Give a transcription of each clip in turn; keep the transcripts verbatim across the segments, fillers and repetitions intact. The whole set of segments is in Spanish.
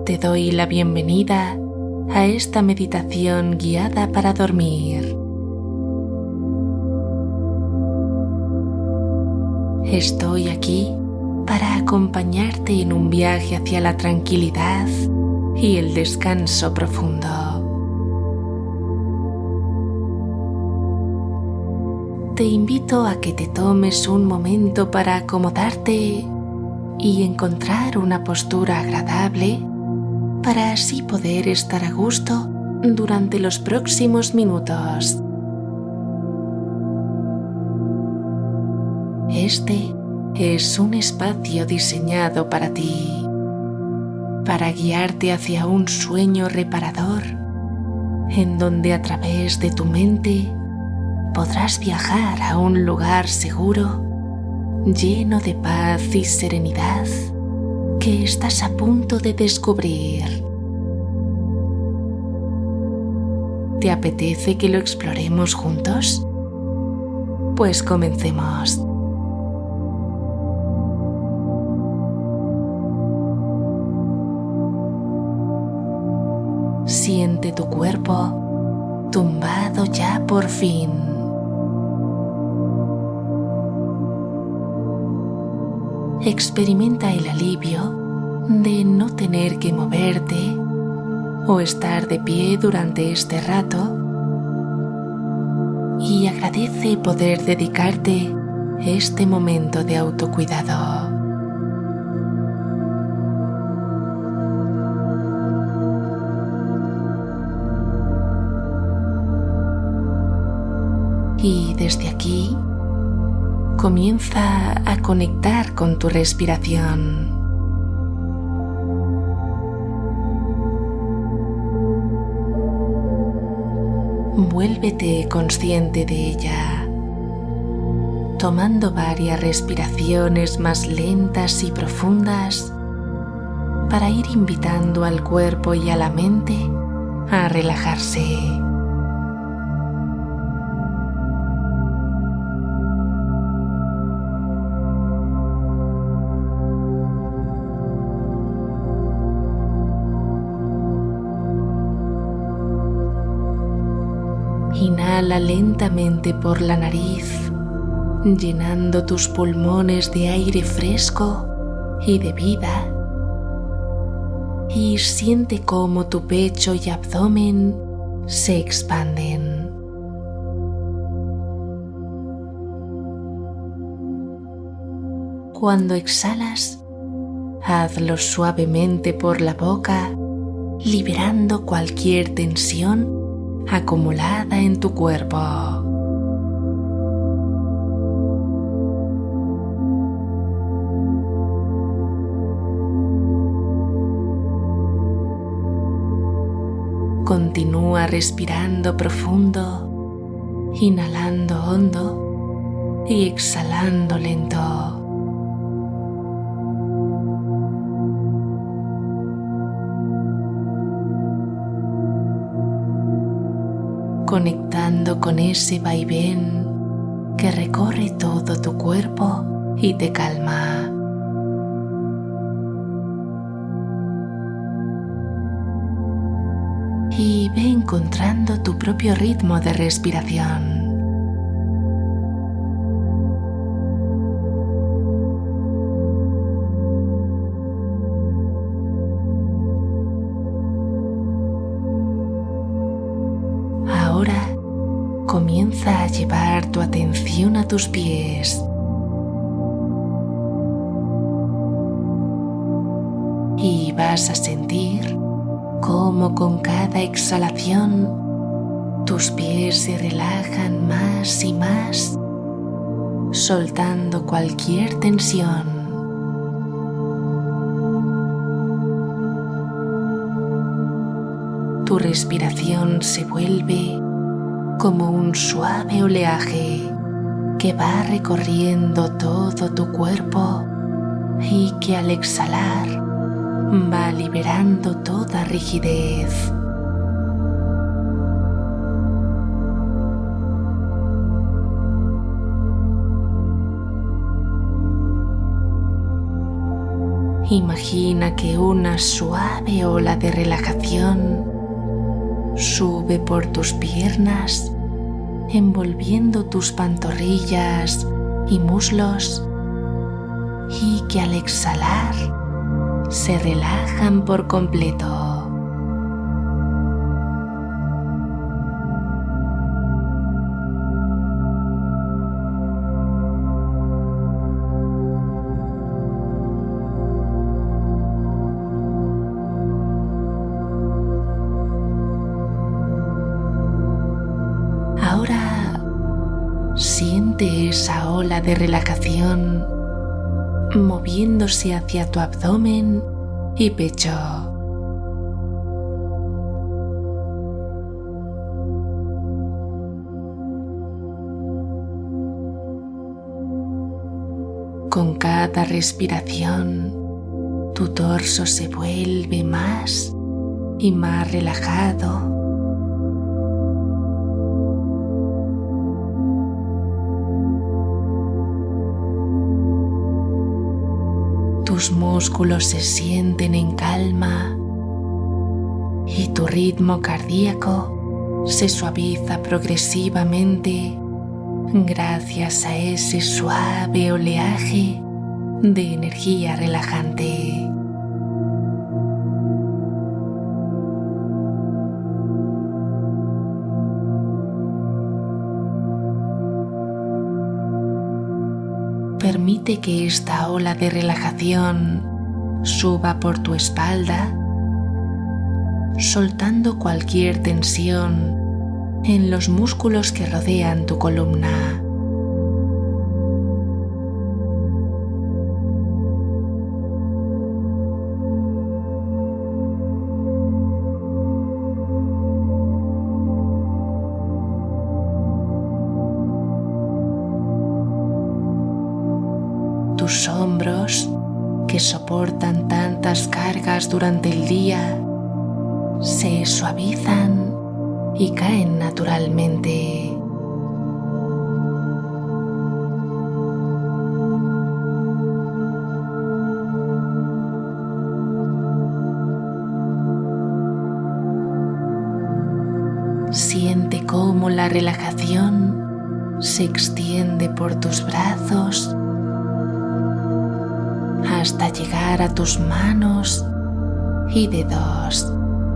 Te doy la bienvenida a esta meditación guiada para dormir. Estoy aquí para acompañarte en un viaje hacia la tranquilidad y el descanso profundo. Te invito a que te tomes un momento para acomodarte y encontrar una postura agradable para así poder estar a gusto durante los próximos minutos. Este es un espacio diseñado para ti, para guiarte hacia un sueño reparador, en donde a través de tu mente podrás viajar a un lugar seguro, lleno de paz y serenidad, que estás a punto de descubrir. ¿Te apetece que lo exploremos juntos? Pues comencemos. Siente tu cuerpo tumbado ya por fin. Experimenta el alivio de no tener que moverte o estar de pie durante este rato y agradece poder dedicarte este momento de autocuidado. Y desde aquí, comienza a conectar con tu respiración. Vuélvete consciente de ella, tomando varias respiraciones más lentas y profundas para ir invitando al cuerpo y a la mente a relajarse. Inhala lentamente por la nariz, llenando tus pulmones de aire fresco y de vida. Y siente cómo tu pecho y abdomen se expanden. Cuando exhalas, hazlo suavemente por la boca, liberando cualquier tensión acumulada en tu cuerpo. Continúa respirando profundo, inhalando hondo y exhalando lento. Conectando con ese vaivén que recorre todo tu cuerpo y te calma. Y ve encontrando tu propio ritmo de respiración. Comienza a llevar tu atención a tus pies y vas a sentir cómo con cada exhalación tus pies se relajan más y más, soltando cualquier tensión. Tu respiración se vuelve como un suave oleaje que va recorriendo todo tu cuerpo y que al exhalar va liberando toda rigidez. Imagina que una suave ola de relajación sube por tus piernas, envolviendo tus pantorrillas y muslos, y que al exhalar se relajan por completo. Ahora siente esa ola de relajación moviéndose hacia tu abdomen y pecho. Con cada respiración, tu torso se vuelve más y más relajado. Tus músculos se sienten en calma y tu ritmo cardíaco se suaviza progresivamente gracias a ese suave oleaje de energía relajante. Permite que esta ola de relajación suba por tu espalda, soltando cualquier tensión en los músculos que rodean tu columna. Tus hombros, que soportan tantas cargas durante el día, se suavizan y caen naturalmente. Siente cómo la relajación se extiende por tus brazos hasta llegar a tus manos y dedos.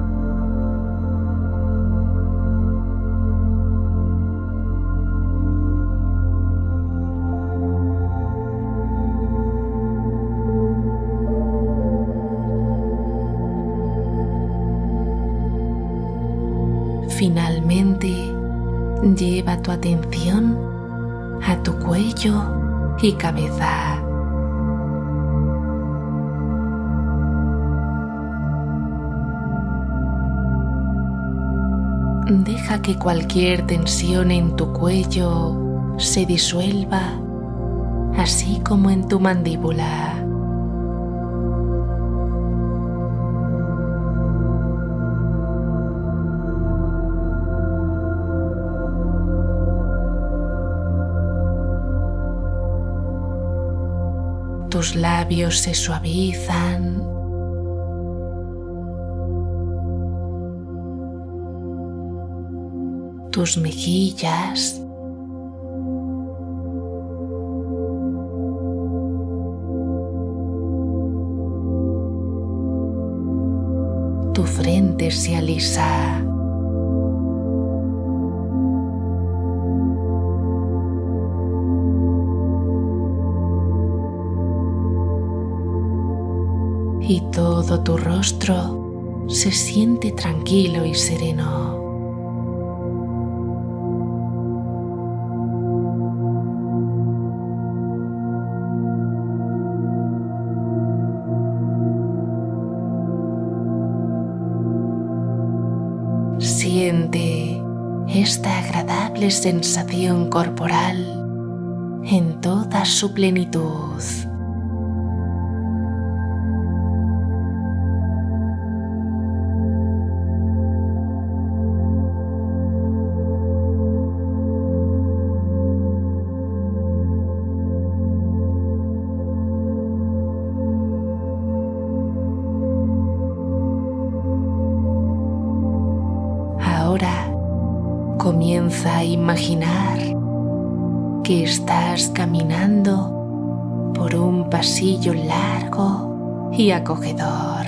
Finalmente, lleva tu atención a tu cuello y cabeza. Deja que cualquier tensión en tu cuello se disuelva, así como en tu mandíbula. Tus labios se suavizan. Tus mejillas. Tu frente se alisa. Y todo tu rostro se siente tranquilo y sereno. Siente esta agradable sensación corporal en toda su plenitud. Comienza a imaginar que estás caminando por un pasillo largo y acogedor.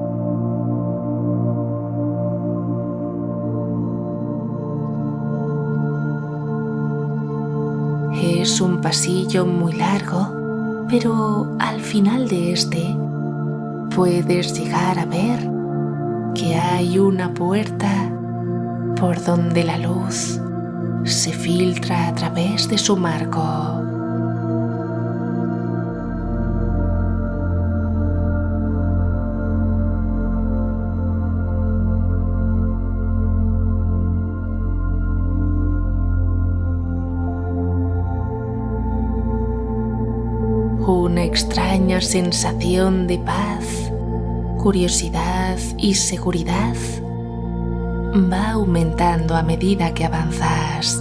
Es un pasillo muy largo, pero al final de este puedes llegar a ver que hay una puerta por donde la luz se filtra a través de su marco. Una extraña sensación de paz, curiosidad y seguridad va aumentando a medida que avanzas.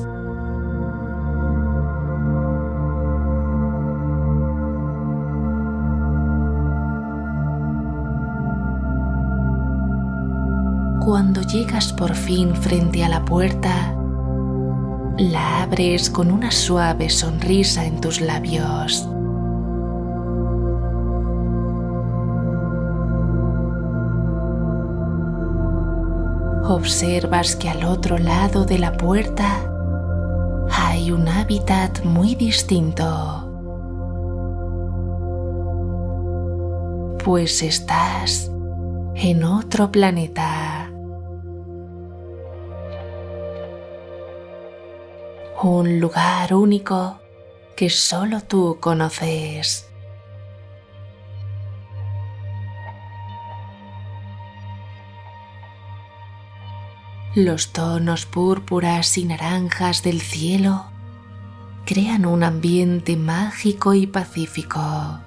Cuando llegas por fin frente a la puerta, la abres con una suave sonrisa en tus labios. Observas que al otro lado de la puerta hay un hábitat muy distinto, pues estás en otro planeta. Un lugar único que solo tú conoces. Los tonos púrpuras y naranjas del cielo crean un ambiente mágico y pacífico.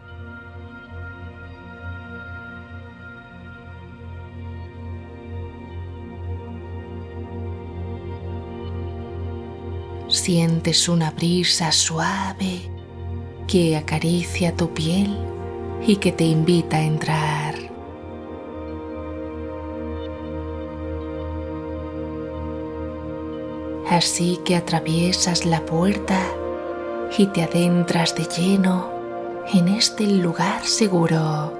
Sientes una brisa suave que acaricia tu piel y que te invita a entrar. Así que atraviesas la puerta y te adentras de lleno en este lugar seguro.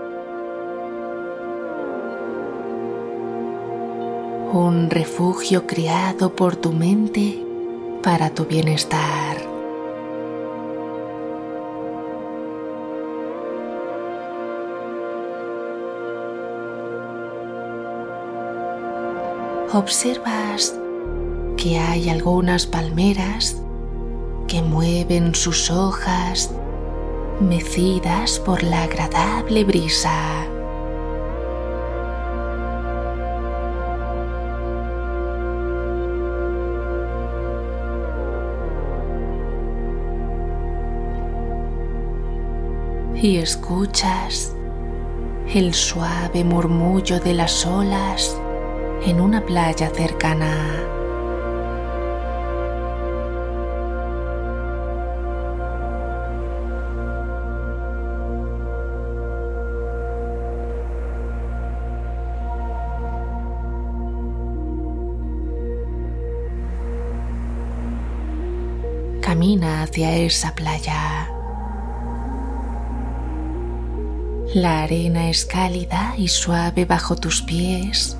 Un refugio creado por tu mente para tu bienestar. Observas que hay algunas palmeras que mueven sus hojas mecidas por la agradable brisa. Y escuchas el suave murmullo de las olas en una playa cercana. Camina hacia esa playa. La arena es cálida y suave bajo tus pies.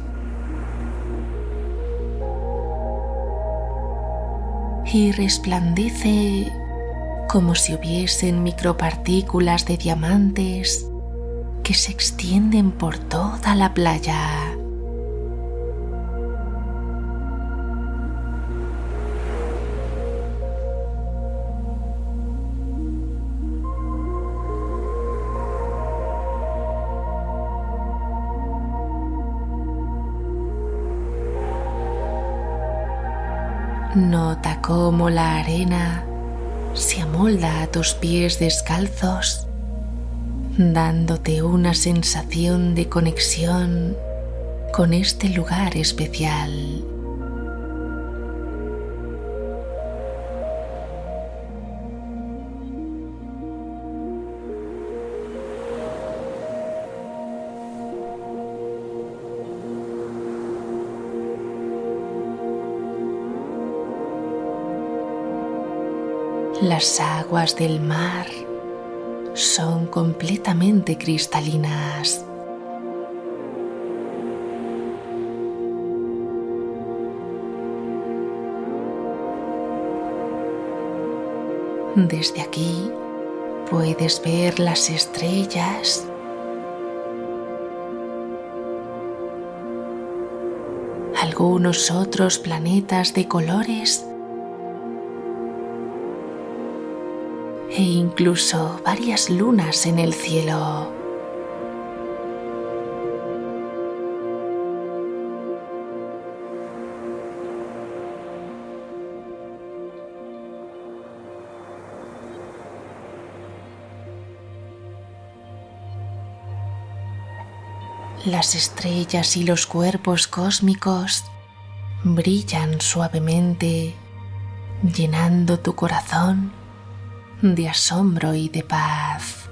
Y resplandece como si hubiesen micropartículas de diamantes que se extienden por toda la playa. Nota cómo la arena se amolda a tus pies descalzos, dándote una sensación de conexión con este lugar especial. Las aguas del mar son completamente cristalinas. Desde aquí puedes ver las estrellas, algunos otros planetas de colores e incluso varias lunas en el cielo. Las estrellas y los cuerpos cósmicos brillan suavemente, llenando tu corazón de asombro y de paz.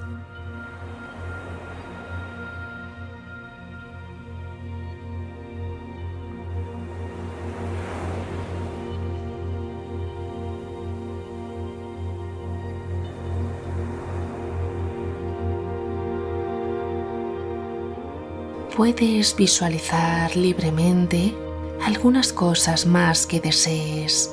Puedes visualizar libremente algunas cosas más que desees.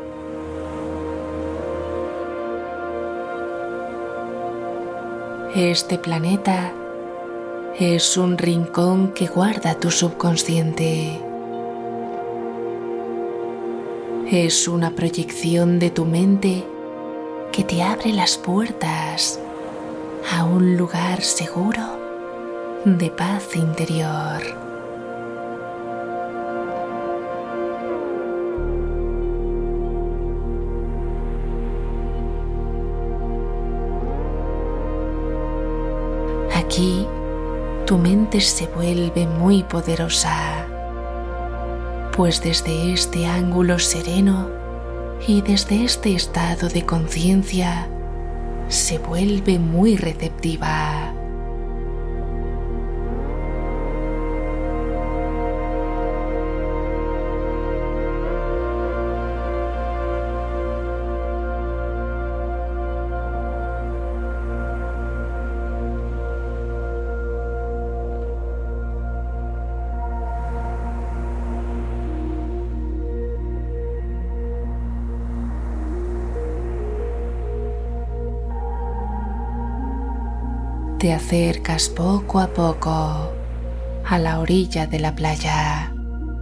Este planeta es un rincón que guarda tu subconsciente. Es una proyección de tu mente que te abre las puertas a un lugar seguro de paz interior. Aquí tu mente se vuelve muy poderosa, pues desde este ángulo sereno y desde este estado de conciencia se vuelve muy receptiva. Te acercas poco a poco a la orilla de la playa.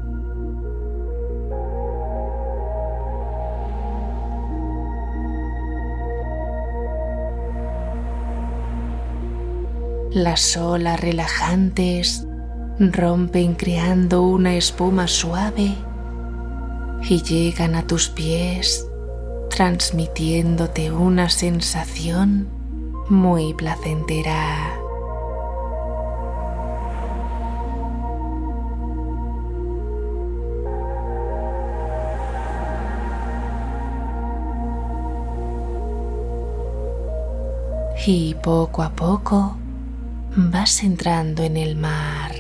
Las olas relajantes rompen creando una espuma suave y llegan a tus pies, transmitiéndote una sensación muy placentera. Y poco a poco vas entrando en el mar.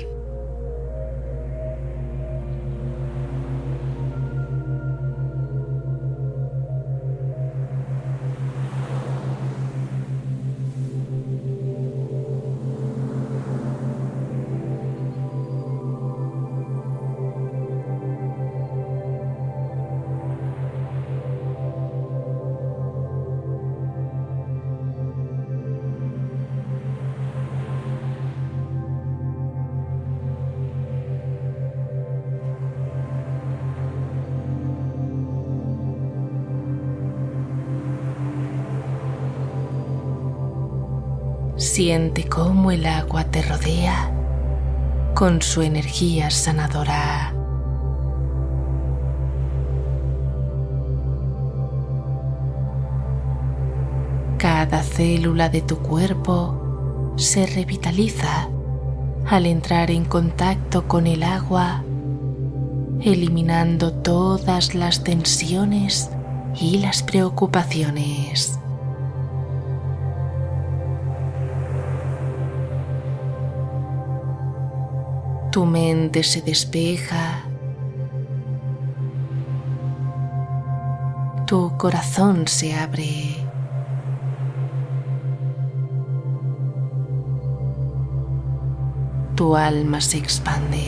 Siente cómo el agua te rodea con su energía sanadora. Cada célula de tu cuerpo se revitaliza al entrar en contacto con el agua, eliminando todas las tensiones y las preocupaciones. Tu mente se despeja, tu corazón se abre. Tu alma se expande.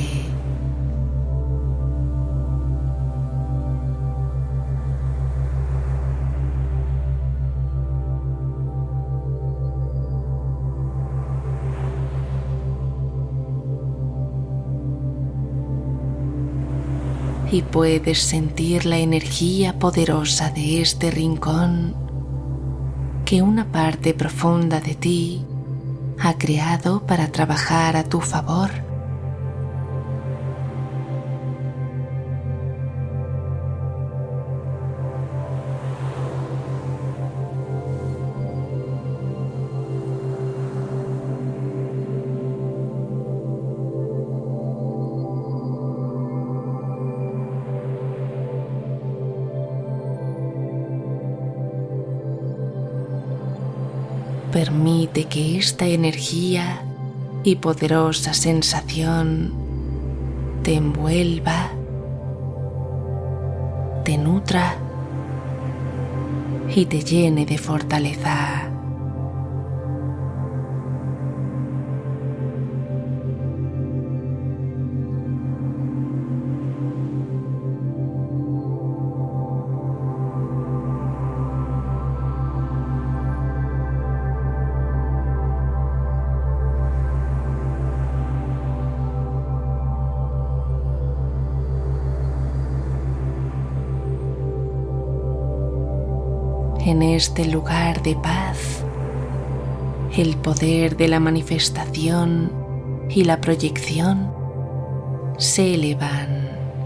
Y puedes sentir la energía poderosa de este rincón que una parte profunda de ti ha creado para trabajar a tu favor. Permite que esta energía y poderosa sensación te envuelva, te nutra y te llene de fortaleza. En este lugar de paz, el poder de la manifestación y la proyección se elevan.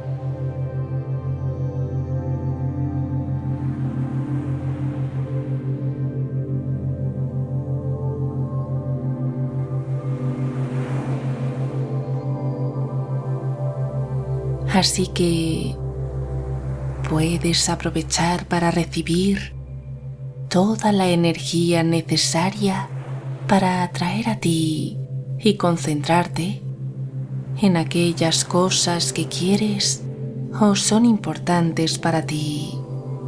Así que puedes aprovechar para recibir toda la energía necesaria para atraer a ti y concentrarte en aquellas cosas que quieres o son importantes para ti.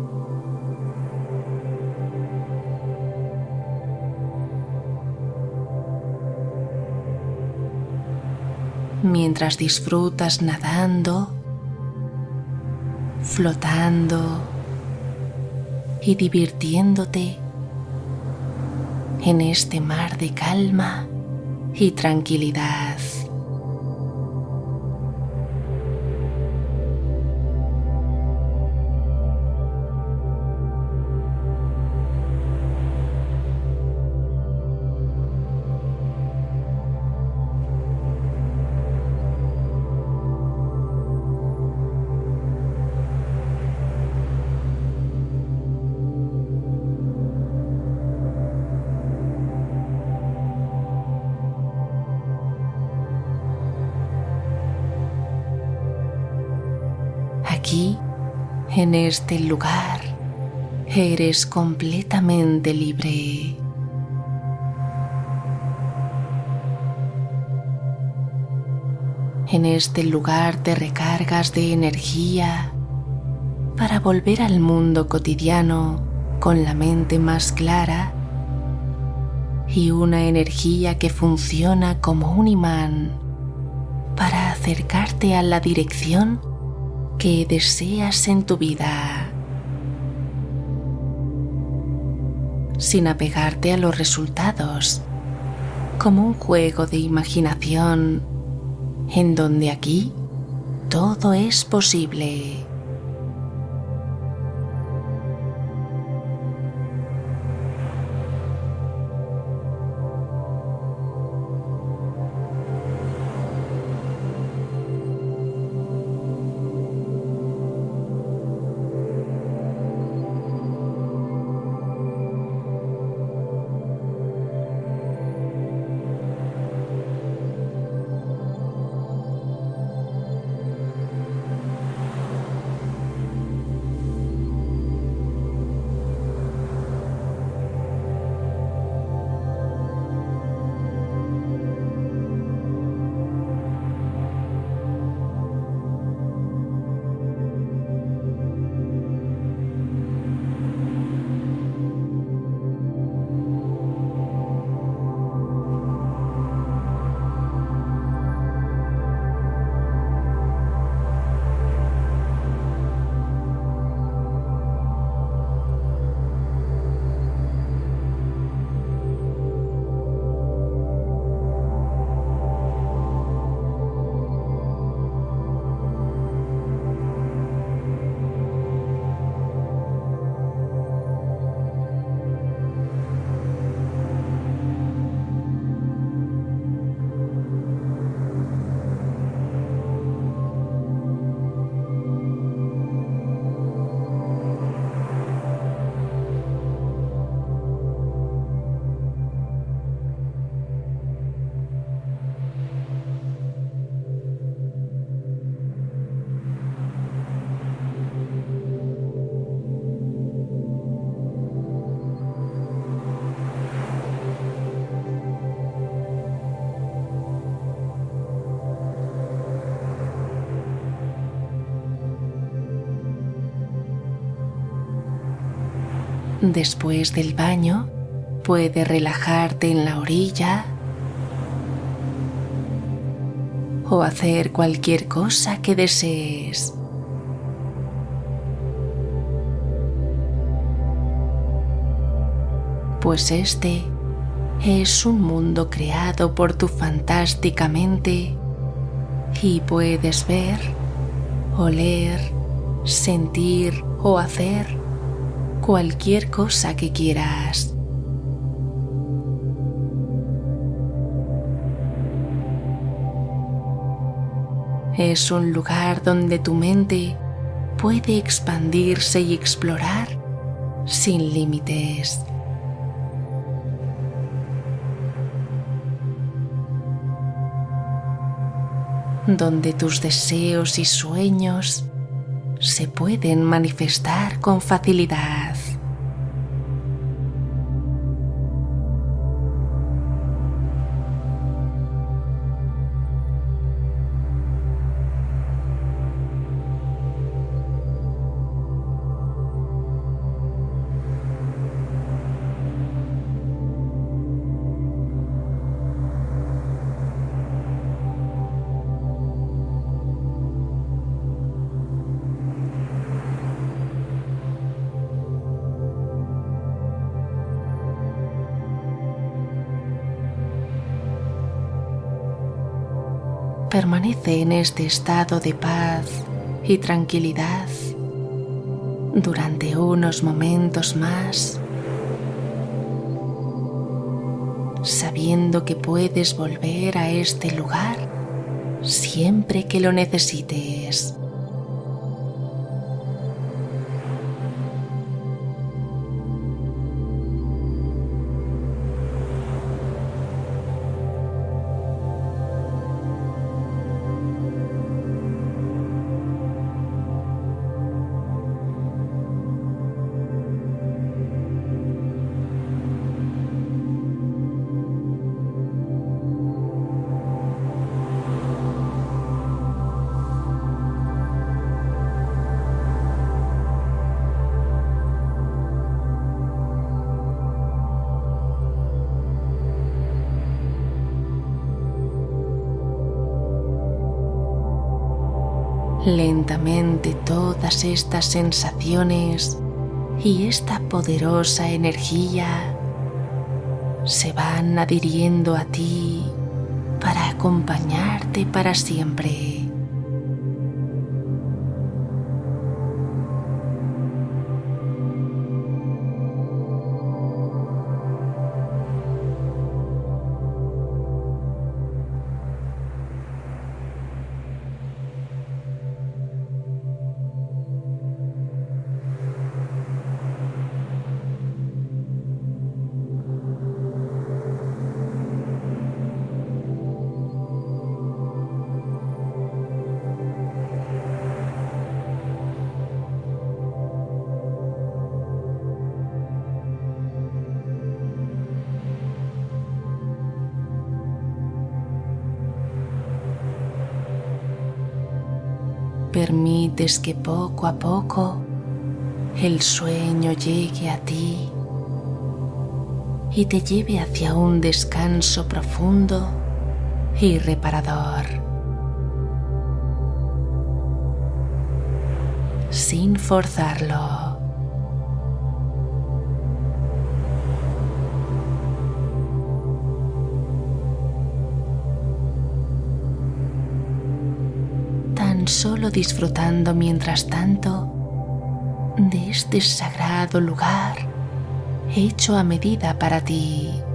Mientras disfrutas nadando, flotando y divirtiéndote en este mar de calma y tranquilidad. Aquí, en este lugar, eres completamente libre. En este lugar te recargas de energía para volver al mundo cotidiano con la mente más clara y una energía que funciona como un imán para acercarte a la dirección que deseas en tu vida, sin apegarte a los resultados, como un juego de imaginación en donde aquí todo es posible. Después del baño, puedes relajarte en la orilla o hacer cualquier cosa que desees. Pues este es un mundo creado por tu fantástica mente y puedes ver, oler, sentir o hacer cualquier cosa que quieras. Es un lugar donde tu mente puede expandirse y explorar sin límites. Donde tus deseos y sueños se pueden manifestar con facilidad. Permanece en este estado de paz y tranquilidad durante unos momentos más, sabiendo que puedes volver a este lugar siempre que lo necesites. Lentamente todas estas sensaciones y esta poderosa energía se van adhiriendo a ti para acompañarte para siempre. Permites que poco a poco el sueño llegue a ti y te lleve hacia un descanso profundo y reparador. Sin forzarlo. Solo disfrutando mientras tanto de este sagrado lugar hecho a medida para ti.